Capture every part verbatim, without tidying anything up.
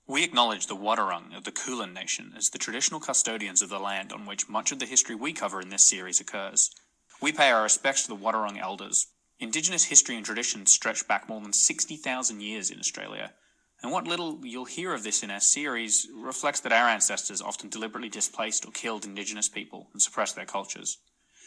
We acknowledge the Wadawurrung of the Kulin Nation as the traditional custodians of the land on which much of the history we cover in this series occurs. We pay our respects to the Wadawurrung elders. Indigenous history and traditions stretch back more than sixty thousand years in Australia, and what little you'll hear of this in our series reflects that our ancestors often deliberately displaced or killed Indigenous people and suppressed their cultures.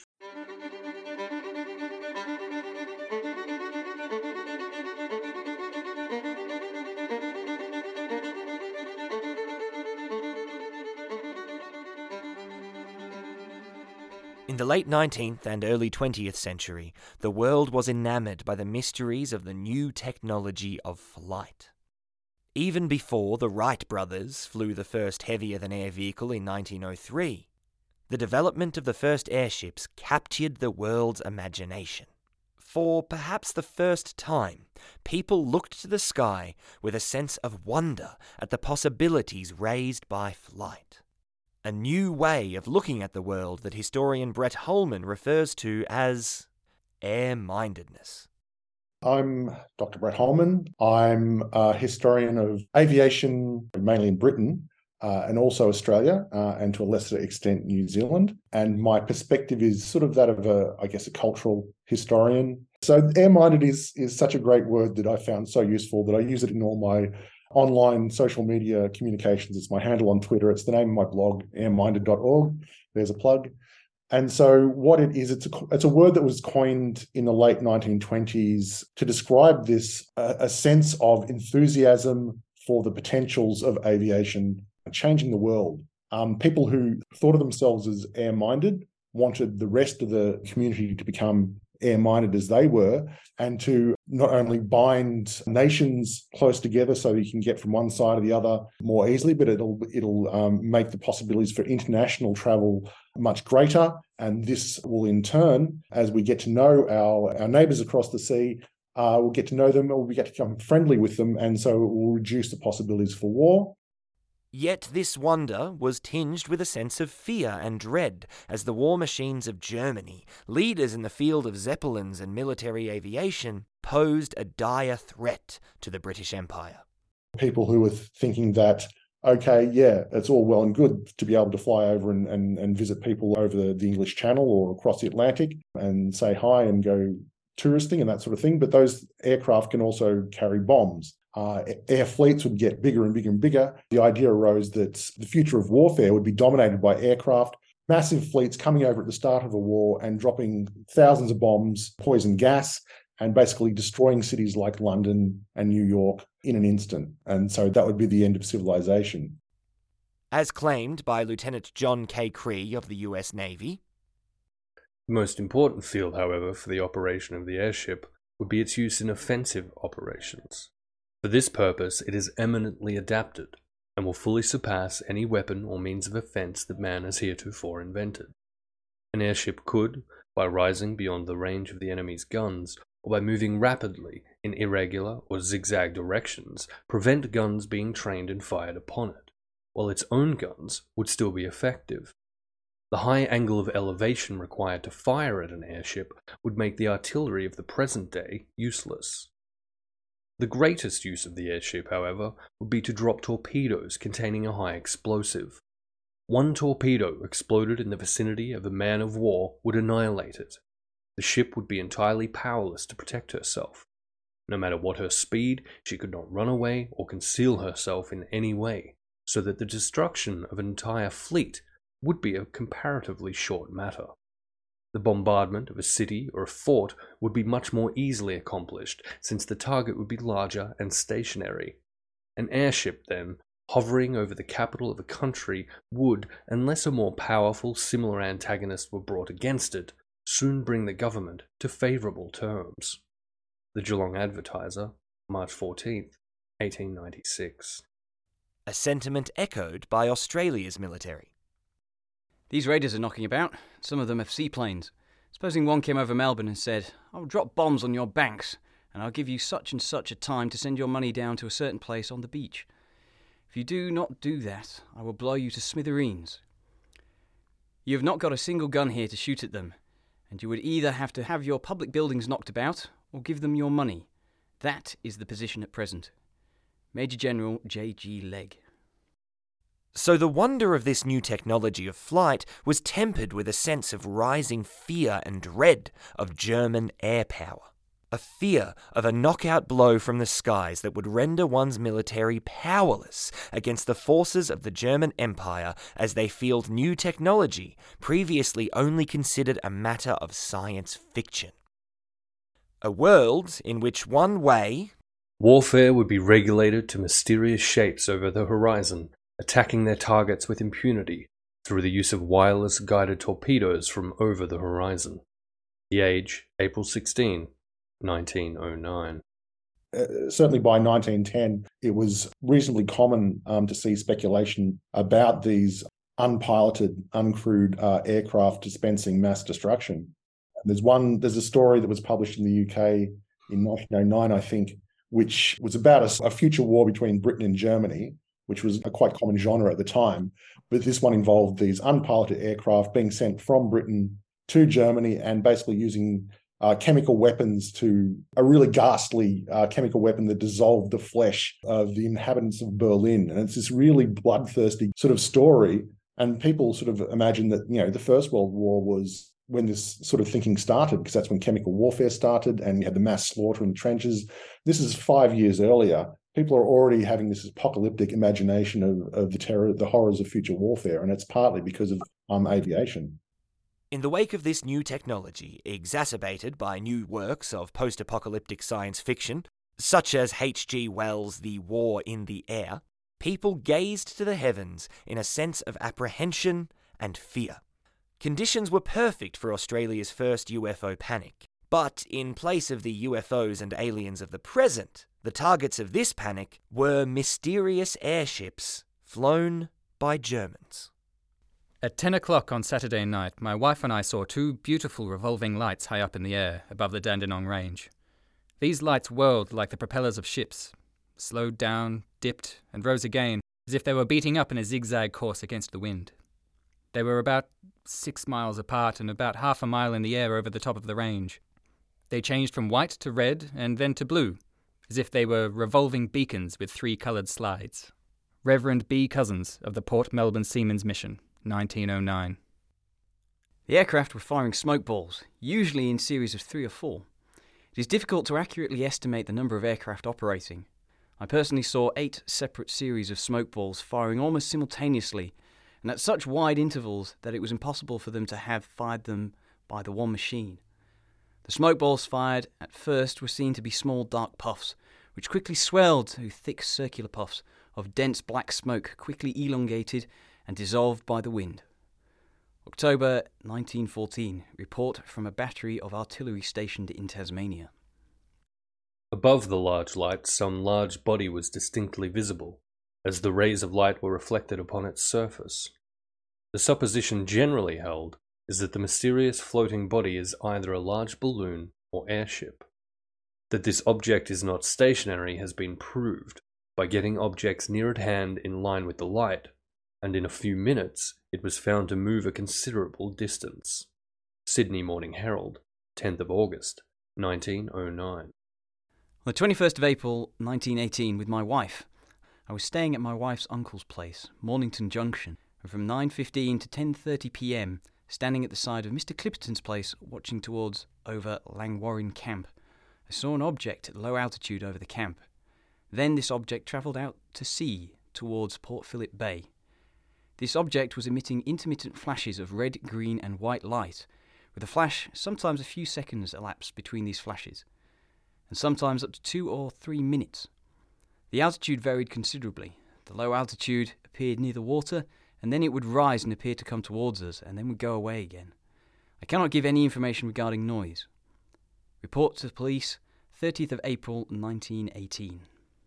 In the late nineteenth and early twentieth century, the world was enamoured by the mysteries of the new technology of flight. Even before the Wright brothers flew the first heavier-than-air vehicle in nineteen oh three, the development of the first airships captured the world's imagination. For perhaps the first time, people looked to the sky with a sense of wonder at the possibilities raised by flight. A new way of looking at the world that historian Brett Holman refers to as air-mindedness. I'm Doctor Brett Holman. I'm a historian of aviation, mainly in Britain, uh, and also Australia, uh, and to a lesser extent New Zealand. And my perspective is sort of that of a, I guess, a cultural historian. So air-minded is, is such a great word that I found so useful that I use it in all my online social media communications. It's my handle on Twitter. It's the name of my blog, air minded dot org. There's a plug. And so what it is, it's a, it's a word that was coined in the late nineteen twenties to describe this, uh, a sense of enthusiasm for the potentials of aviation changing the world. Um, people who thought of themselves as air-minded wanted the rest of the community to become air-minded as they were, and to not only bind nations close together so you can get from one side to the other more easily, but it'll it'll um, make the possibilities for international travel much greater. And this will in turn, as we get to know our, our neighbours across the sea, uh, we'll get to know them, or we get to become friendly with them, and so it will reduce the possibilities for war. Yet this wonder was tinged with a sense of fear and dread as the war machines of Germany, leaders in the field of zeppelins and military aviation, posed a dire threat to the British Empire. People who were thinking that, okay, yeah, it's all well and good to be able to fly over and, and, and visit people over the, the English Channel or across the Atlantic and say hi and go touristing and that sort of thing, but those aircraft can also carry bombs. Uh, air fleets would get bigger and bigger and bigger. The idea arose that the future of warfare would be dominated by aircraft, massive fleets coming over at the start of a war and dropping thousands of bombs, poison gas, and basically destroying cities like London and New York in an instant. And so that would be the end of civilization. As claimed by Lieutenant John K. Cree of the U S Navy, the most important field, however, for the operation of the airship would be its use in offensive operations. For this purpose, it is eminently adapted, and will fully surpass any weapon or means of offence that man has heretofore invented. An airship could, by rising beyond the range of the enemy's guns, or by moving rapidly in irregular or zigzag directions, prevent guns being trained and fired upon it, while its own guns would still be effective. The high angle of elevation required to fire at an airship would make the artillery of the present day useless. The greatest use of the airship, however, would be to drop torpedoes containing a high explosive. One torpedo exploded in the vicinity of a man of war would annihilate it. The ship would be entirely powerless to protect herself. No matter what her speed, she could not run away or conceal herself in any way, so that the destruction of an entire fleet would be a comparatively short matter. The bombardment of a city or a fort would be much more easily accomplished, since the target would be larger and stationary. An airship, then, hovering over the capital of a country would, unless a more powerful similar antagonist were brought against it, soon bring the government to favourable terms. The Geelong Advertiser, March fourteenth, eighteen ninety-six. A sentiment echoed by Australia's military. These raiders are knocking about. Some of them have seaplanes. Supposing one came over Melbourne and said, I'll drop bombs on your banks, and I'll give you such and such a time to send your money down to a certain place on the beach. If you do not do that, I will blow you to smithereens. You have not got a single gun here to shoot at them, and you would either have to have your public buildings knocked about, or give them your money. That is the position at present. Major General J G Legg. So the wonder of this new technology of flight was tempered with a sense of rising fear and dread of German air power. A fear of a knockout blow from the skies that would render one's military powerless against the forces of the German Empire as they field new technology previously only considered a matter of science fiction. A world in which one way... Warfare would be regulated to mysterious shapes over the horizon, attacking their targets with impunity through the use of wireless guided torpedoes from over the horizon. The age, April sixteenth, nineteen oh nine. Uh, certainly by nineteen ten, it was reasonably common um, to see speculation about these unpiloted, uncrewed uh, aircraft dispensing mass destruction. There's one. There's a story that was published in the U K in nineteen oh nine, I think, which was about a, a future war between Britain and Germany, which was a quite common genre at the time. But this one involved these unpiloted aircraft being sent from Britain to Germany and basically using uh, chemical weapons to a really ghastly uh, chemical weapon that dissolved the flesh of the inhabitants of Berlin. And it's this really bloodthirsty sort of story. And people sort of imagine that, you know, the First World War was when this sort of thinking started, because that's when chemical warfare started and you had the mass slaughter in the trenches. This is five years earlier. People are already having this apocalyptic imagination of, of the terror, the horrors of future warfare, and it's partly because of um, aviation. In the wake of this new technology, exacerbated by new works of post-apocalyptic science fiction, such as H G Wells' The War in the Air, people gazed to the heavens in a sense of apprehension and fear. Conditions were perfect for Australia's first U F O panic. But in place of the U F Os and aliens of the present, the targets of this panic were mysterious airships flown by Germans. At ten o'clock on Saturday night, my wife and I saw two beautiful revolving lights high up in the air above the Dandenong Range. These lights whirled like the propellers of ships, slowed down, dipped, and rose again, as if they were beating up in a zigzag course against the wind. They were about six miles apart and about half a mile in the air over the top of the range. They changed from white to red and then to blue, as if they were revolving beacons with three coloured slides. Reverend B. Cousins of the Port Melbourne Seamen's Mission, nineteen oh nine. The aircraft were firing smoke balls, usually in series of three or four. It is difficult to accurately estimate the number of aircraft operating. I personally saw eight separate series of smoke balls firing almost simultaneously, and at such wide intervals that it was impossible for them to have fired them by the one machine. The smoke balls fired at first were seen to be small dark puffs, which quickly swelled to thick circular puffs of dense black smoke, quickly elongated and dissolved by the wind. October nineteen fourteen. Report from a battery of artillery stationed in Tasmania. Above the large light, some large body was distinctly visible, as the rays of light were reflected upon its surface. The supposition generally held is that the mysterious floating body is either a large balloon or airship. That this object is not stationary has been proved by getting objects near at hand in line with the light, and in a few minutes it was found to move a considerable distance. Sydney Morning Herald, tenth of August, nineteen oh nine. On the twenty-first of April, nineteen eighteen, with my wife, I was staying at my wife's uncle's place, Mornington Junction, and from nine fifteen to ten thirty p m, standing at the side of Mister Clipperton's place, watching towards over Langwarrin Camp, I saw an object at low altitude over the camp. Then this object travelled out to sea, towards Port Phillip Bay. This object was emitting intermittent flashes of red, green and white light, with a flash sometimes a few seconds elapsed between these flashes, and sometimes up to two or three minutes. The altitude varied considerably. The low altitude appeared near the water, and then it would rise and appear to come towards us, and then would go away again. I cannot give any information regarding noise. Report to the police, thirtieth of April, nineteen eighteen.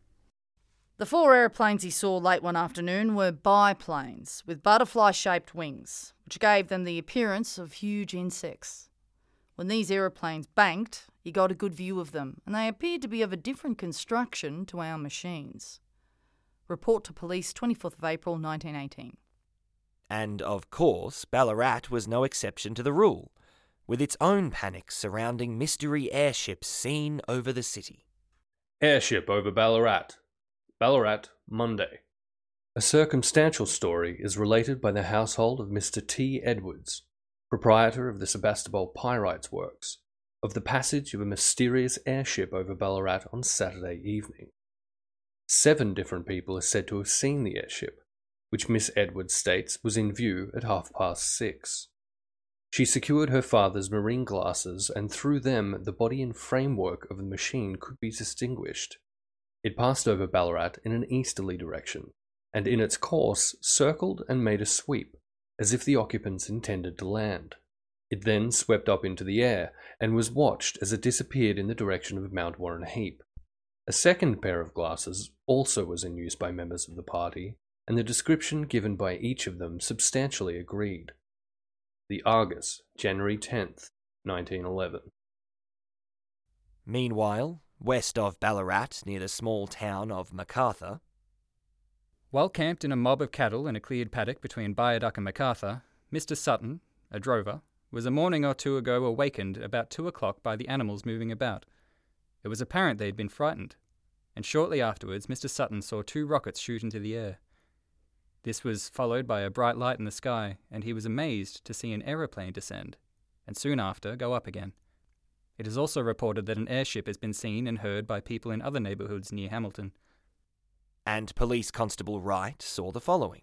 The four aeroplanes he saw late one afternoon were biplanes with butterfly-shaped wings, which gave them the appearance of huge insects. When these aeroplanes banked, he got a good view of them, and they appeared to be of a different construction to our machines. Report to police, twenty-fourth of April, nineteen eighteen. And, of course, Ballarat was no exception to the rule, with its own panic surrounding mystery airships seen over the city. Airship over Ballarat. Ballarat, Monday. A circumstantial story is related by the household of Mister T. Edwards, proprietor of the Sebastopol Pyrites Works, of the passage of a mysterious airship over Ballarat on Saturday evening. Seven different people are said to have seen the airship, which Miss Edwards states was in view at half past six. She secured her father's marine glasses, and through them the body and framework of the machine could be distinguished. It passed over Ballarat in an easterly direction, and in its course circled and made a sweep, as if the occupants intended to land. It then swept up into the air, and was watched as it disappeared in the direction of Mount Warren Heap. A second pair of glasses also was in use by members of the party, and the description given by each of them substantially agreed. The Argus, January tenth, nineteen eleven. Meanwhile, west of Ballarat, near the small town of Macarthur, While camped in a mob of cattle in a cleared paddock between Viaduct and Macarthur, Mister Sutton, a drover, was a morning or two ago awakened about two o'clock by the animals moving about. It was apparent they had been frightened, and shortly afterwards Mister Sutton saw two rockets shoot into the air. This was followed by a bright light in the sky, and he was amazed to see an aeroplane descend, and soon after go up again. It is also reported that an airship has been seen and heard by people in other neighbourhoods near Hamilton. and Police Constable Wright saw the following.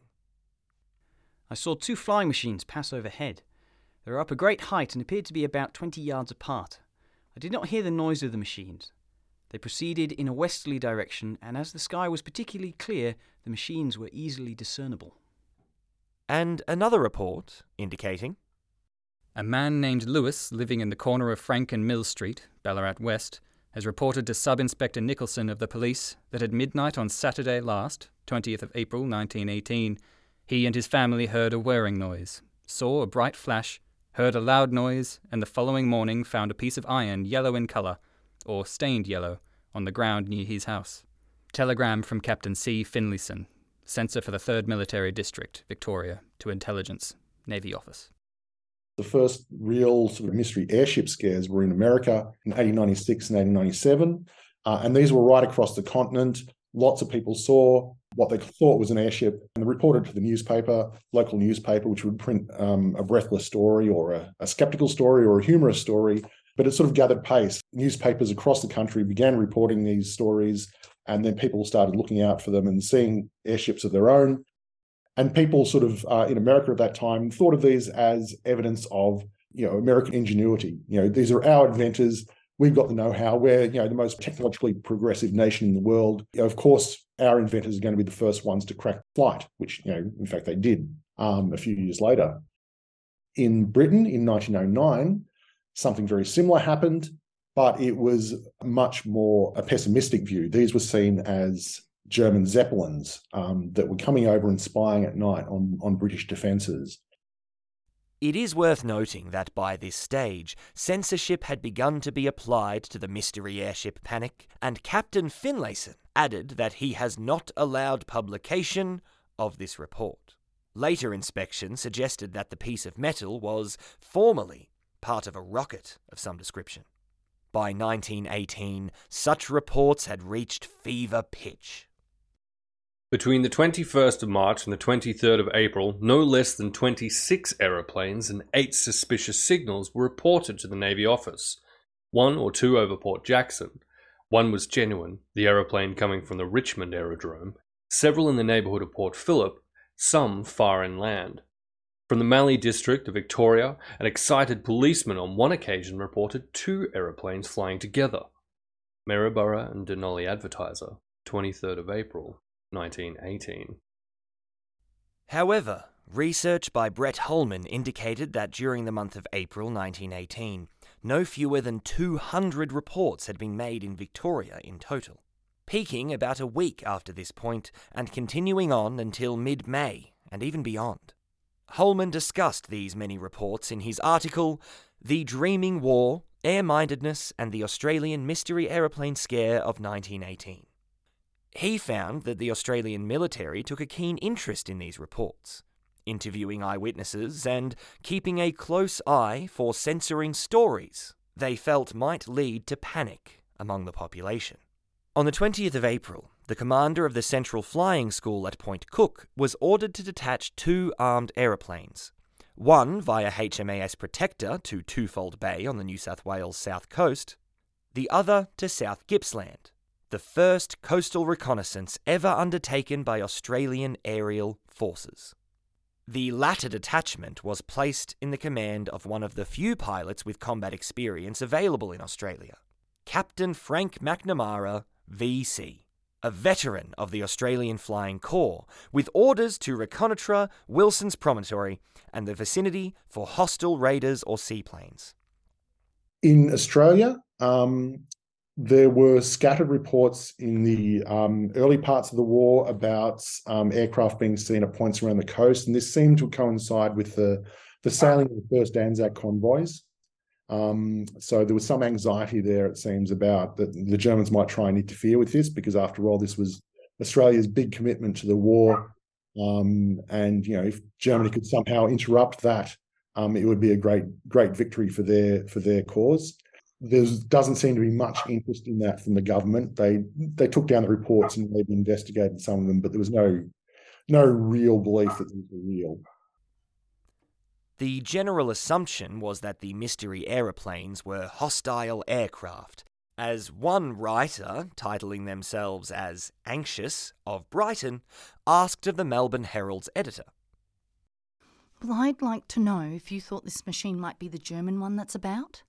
I saw two flying machines pass overhead. They were up a great height and appeared to be about twenty yards apart. I did not hear the noise of the machines. They proceeded in a westerly direction, and as the sky was particularly clear, the machines were easily discernible. And another report indicating A man named Lewis, living in the corner of Frank and Mill Street, Ballarat West, has reported to Sub-Inspector Nicholson of the police that at midnight on Saturday last, twentieth of April nineteen eighteen, he and his family heard a whirring noise, saw a bright flash, heard a loud noise, and the following morning found a piece of iron yellow in colour, or stained yellow, on the ground near his house. Telegram from Captain C. Finlayson, Censor for the third Military District, Victoria, to Intelligence, Navy Office. The first real sort of mystery airship scares were in America in eighteen ninety-six and eighteen ninety-seven, uh, and these were right across the continent. Lots of people saw what they thought was an airship and reported to the newspaper, local newspaper, which would print um, a breathless story or a, a skeptical story or a humorous story. But it sort of gathered pace. Newspapers across the country began reporting these stories, and then people started looking out for them and seeing airships of their own. And people sort of uh, in America at that time thought of these as evidence of, you know, American ingenuity. You know, these are our inventors. We've got the know-how. We're, you know, the most technologically progressive nation in the world. You know, of course, our inventors are going to be the first ones to crack flight, which, you know, in fact, they did um, a few years later. In Britain in nineteen oh nine, something very similar happened, but it was much more a pessimistic view. These were seen as German Zeppelins um, that were coming over and spying at night on, on British defences. It is worth noting that by this stage, censorship had begun to be applied to the mystery airship panic, and Captain Finlayson added that he has not allowed publication of this report. Later inspection suggested that the piece of metal was formerly part of a rocket of some description. By nineteen eighteen, such reports had reached fever pitch. Between the twenty-first of March and the twenty-third of April, no less than twenty-six aeroplanes and eight suspicious signals were reported to the Navy office. One or two over Port Jackson. One was genuine, the aeroplane coming from the Richmond Aerodrome. Several in the neighbourhood of Port Phillip, some far inland. From the Mallee district of Victoria, an excited policeman on one occasion reported two aeroplanes flying together. Maryborough and Denali Advertiser, twenty-third of April, nineteen eighteen. However, research by Brett Holman indicated that during the month of April nineteen eighteen, no fewer than two hundred reports had been made in Victoria in total, peaking about a week after this point and continuing on until mid-May and even beyond. Holman discussed these many reports in his article, The Dreaming War, Air-Mindedness and the Australian Mystery Aeroplane Scare of nineteen eighteen. He found that the Australian military took a keen interest in these reports, interviewing eyewitnesses and keeping a close eye for censoring stories they felt might lead to panic among the population. On the twentieth of April, the commander of the Central Flying School at Point Cook was ordered to detach two armed aeroplanes, one via H M A S Protector to Twofold Bay on the New South Wales south coast, the other to South Gippsland, the first coastal reconnaissance ever undertaken by Australian aerial forces. The latter detachment was placed in the command of one of the few pilots with combat experience available in Australia, Captain Frank McNamara, V C, a veteran of the Australian Flying Corps, with orders to reconnoitre Wilson's Promontory and the vicinity for hostile raiders or seaplanes. In Australia, um, there were scattered reports in the um, early parts of the war about um, aircraft being seen at points around the coast, and this seemed to coincide with the, the sailing of the first Anzac convoys. Um, so there was some anxiety there, it seems, about that the Germans might try and interfere with this, because after all, this was Australia's big commitment to the war. Um, and, you know, if Germany could somehow interrupt that, um, it would be a great, great victory for their, for their cause. There doesn't seem to be much interest in that from the government. They, they took down the reports and maybe investigated some of them, but there was no, no real belief that these were real. The general assumption was that the mystery aeroplanes were hostile aircraft, as one writer, titling themselves as Anxious of Brighton, asked of the Melbourne Herald's editor. Well, I'd like to know if you thought this machine might be the German one that's about.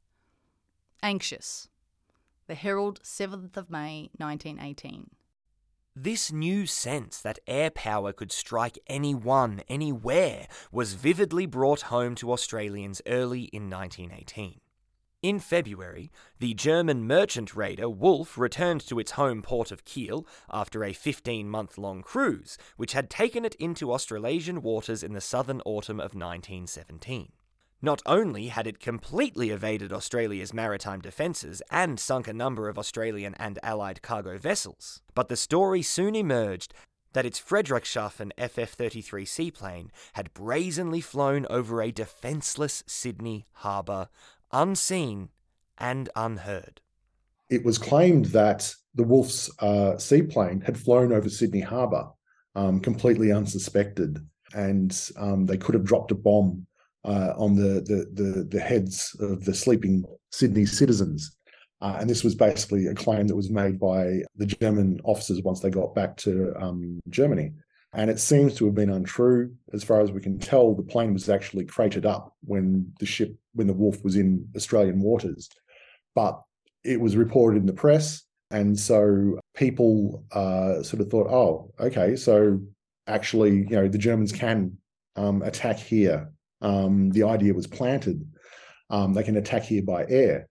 Anxious. The Herald, seventh of May, nineteen eighteen. This new sense that air power could strike anyone, anywhere, was vividly brought home to Australians early in nineteen eighteen. In February, the German merchant raider Wolf returned to its home port of Kiel after a fifteen-month-long cruise, which had taken it into Australasian waters in the southern autumn of nineteen seventeen. Not only had it completely evaded Australia's maritime defences and sunk a number of Australian and Allied cargo vessels, but the story soon emerged that its Friedrichshafen F F thirty-three seaplane had brazenly flown over a defenceless Sydney harbour, unseen and unheard. It was claimed that the Wolf's uh, seaplane had flown over Sydney harbour, um, completely unsuspected, and um, they could have dropped a bomb Uh, on the, the the the heads of the sleeping Sydney citizens. Uh, and this was basically a claim that was made by the German officers once they got back to um, Germany. And it seems to have been untrue. As far as we can tell, the plane was actually cratered up when the ship, when the Wolf was in Australian waters. But it was reported in the press, and so people uh, sort of thought, oh, okay, so actually, you know, the Germans can um, attack here. Um, the idea was planted. Um, they can attack here by air.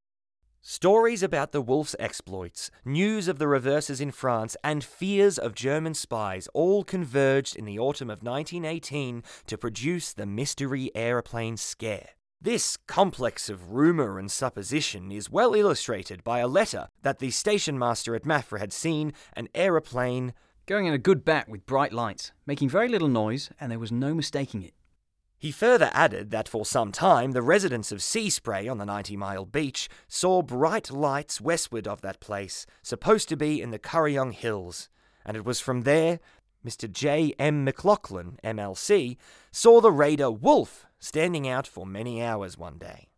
Stories about the Wolf's exploits, news of the reverses in France, and fears of German spies all converged in the autumn of nineteen eighteen to produce the mystery aeroplane scare. This complex of rumour and supposition is well illustrated by a letter that the station master at Maffra had seen an aeroplane going in a good bat with bright lights, making very little noise, and there was no mistaking it. He further added that for some time the residents of Seaspray on the ninety mile beach saw bright lights westward of that place, supposed to be in the Currayong Hills, and it was from there Mister J M McLaughlin, M L C, saw the raider Wolf standing out for many hours one day.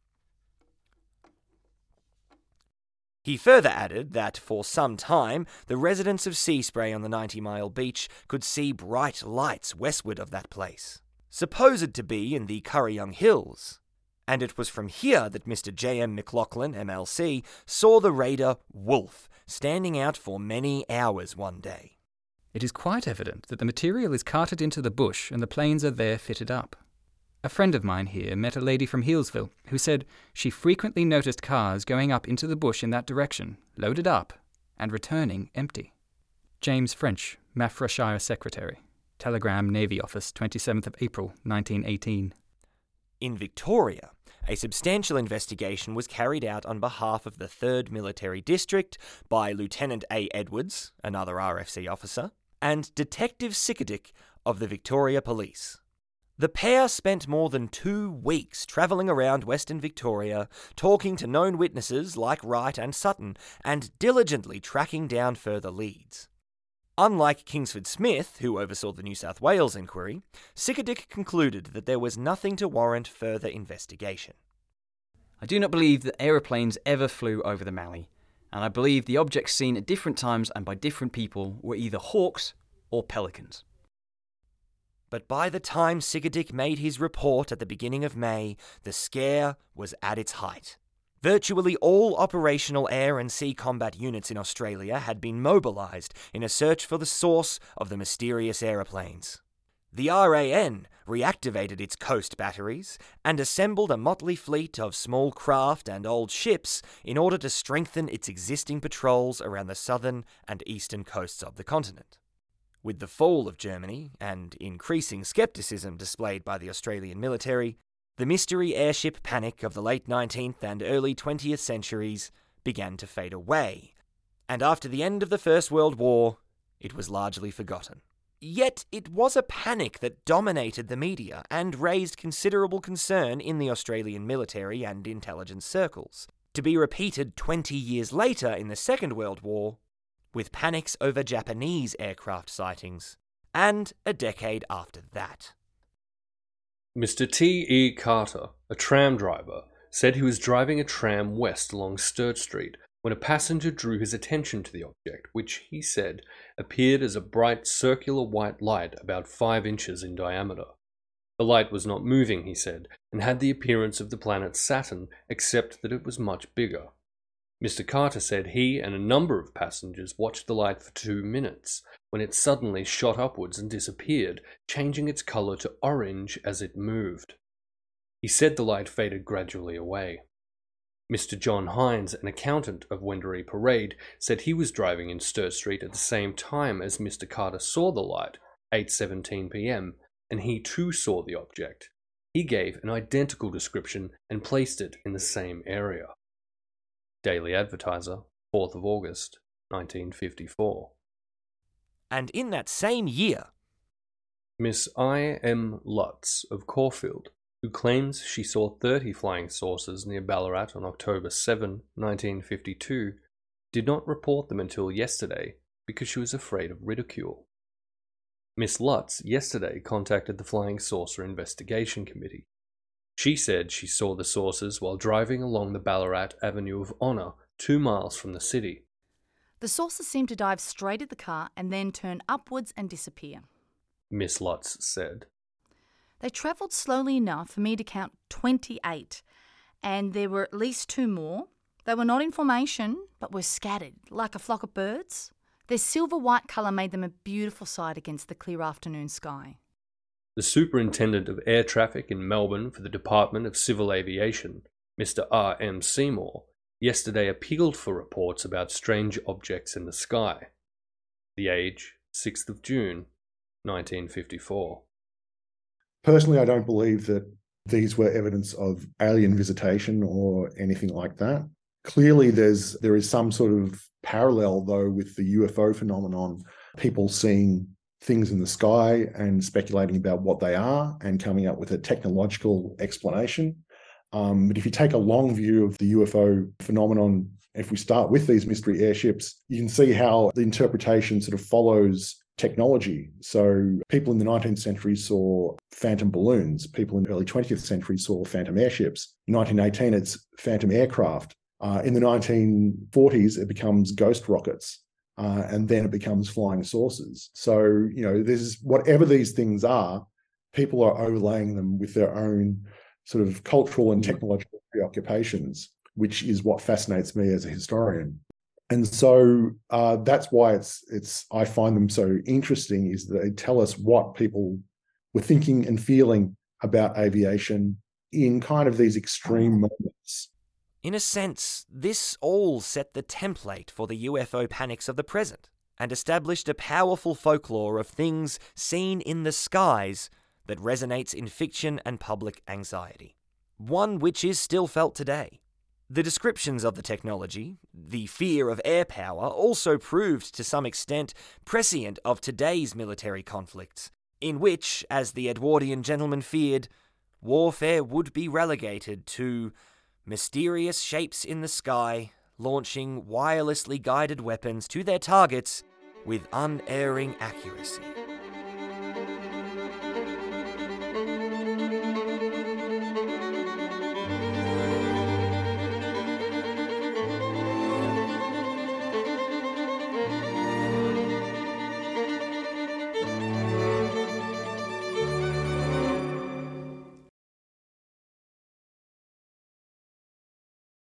He further added that for some time the residents of Seaspray on the ninety mile beach could see bright lights westward of that place, supposed to be in the Currayong Hills, and it was from here that Mister J M McLaughlin, M L C, saw the raider Wolf standing out for many hours one day. It is quite evident that the material is carted into the bush and the planes are there fitted up. A friend of mine here met a lady from Healesville who said she frequently noticed cars going up into the bush in that direction, loaded up, and returning empty. James French, Maffra Shire Secretary. Telegram Navy Office, twenty-seventh of April, nineteen eighteen. In Victoria, a substantial investigation was carried out on behalf of the third Military District by Lieutenant A. Edwards, another R F C officer, and Detective Sickerdick of the Victoria Police. The pair spent more than two weeks travelling around Western Victoria, talking to known witnesses like Wright and Sutton, and diligently tracking down further leads. Unlike Kingsford Smith, who oversaw the New South Wales inquiry, Sickerdick concluded that there was nothing to warrant further investigation. I do not believe that aeroplanes ever flew over the Mallee, and I believe the objects seen at different times and by different people were either hawks or pelicans. But by the time Sickerdick made his report at the beginning of May, the scare was at its height. Virtually all operational air and sea combat units in Australia had been mobilised in a search for the source of the mysterious aeroplanes. The R A N reactivated its coast batteries and assembled a motley fleet of small craft and old ships in order to strengthen its existing patrols around the southern and eastern coasts of the continent. With the fall of Germany and increasing scepticism displayed by the Australian military, the mystery airship panic of the late nineteenth and early twentieth centuries began to fade away, and after the end of the First World War, it was largely forgotten. Yet it was a panic that dominated the media and raised considerable concern in the Australian military and intelligence circles, to be repeated twenty years later in the Second World War, with panics over Japanese aircraft sightings, and a decade after that. Mister T E Carter, a tram driver, said he was driving a tram west along Sturt Street when a passenger drew his attention to the object, which, he said, appeared as a bright circular white light about five inches in diameter. The light was not moving, he said, and had the appearance of the planet Saturn, except that it was much bigger. Mister Carter said he and a number of passengers watched the light for two minutes, when it suddenly shot upwards and disappeared, changing its colour to orange as it moved. He said the light faded gradually away. Mister John Hines, an accountant of Wendouree Parade, said he was driving in Sturt Street at the same time as Mister Carter saw the light, eight seventeen p m, and he too saw the object. He gave an identical description and placed it in the same area. Daily Advertiser, fourth of August, nineteen fifty-four. And in that same year, Miss I M Lutz of Caulfield, who claims she saw thirty flying saucers near Ballarat on October seventh, nineteen fifty-two, did not report them until yesterday because she was afraid of ridicule. Miss Lutz yesterday contacted the Flying Saucer Investigation Committee. She said she saw the saucers while driving along the Ballarat Avenue of Honour, two miles from the city. The saucers seemed to dive straight at the car and then turn upwards and disappear, Miss Lutz said. They travelled slowly enough for me to count twenty-eight, and there were at least two more. They were not in formation, but were scattered, like a flock of birds. Their silver-white colour made them a beautiful sight against the clear afternoon sky. The Superintendent of Air Traffic in Melbourne for the Department of Civil Aviation, Mister R M Seymour, yesterday appealed for reports about strange objects in the sky. The Age, sixth of June, nineteen fifty-four. Personally, I don't believe that these were evidence of alien visitation or anything like that. Clearly, there's there is some sort of parallel, though, with the U F O phenomenon, people seeing things in the sky and speculating about what they are and coming up with a technological explanation. Um, but if you take a long view of the U F O phenomenon, if we start with these mystery airships, you can see how the interpretation sort of follows technology. So people in the nineteenth century saw phantom balloons. People in the early twentieth century saw phantom airships. In nineteen eighteen, it's phantom aircraft. Uh, in the nineteen forties, it becomes ghost rockets. Uh, and then it becomes flying saucers. So, you know, this is whatever these things are, people are overlaying them with their own sort of cultural and technological preoccupations, which is what fascinates me as a historian. And so uh, that's why it's it's I find them so interesting, is that they tell us what people were thinking and feeling about aviation in kind of these extreme moments. in a sense, this all set the template for the U F O panics of the present, and established a powerful folklore of things seen in the skies that resonates in fiction and public anxiety, one which is still felt today. The descriptions of the technology, the fear of air power, also proved to some extent prescient of today's military conflicts, in which, as the Edwardian gentleman feared, warfare would be relegated to mysterious shapes in the sky launching wirelessly guided weapons to their targets with unerring accuracy.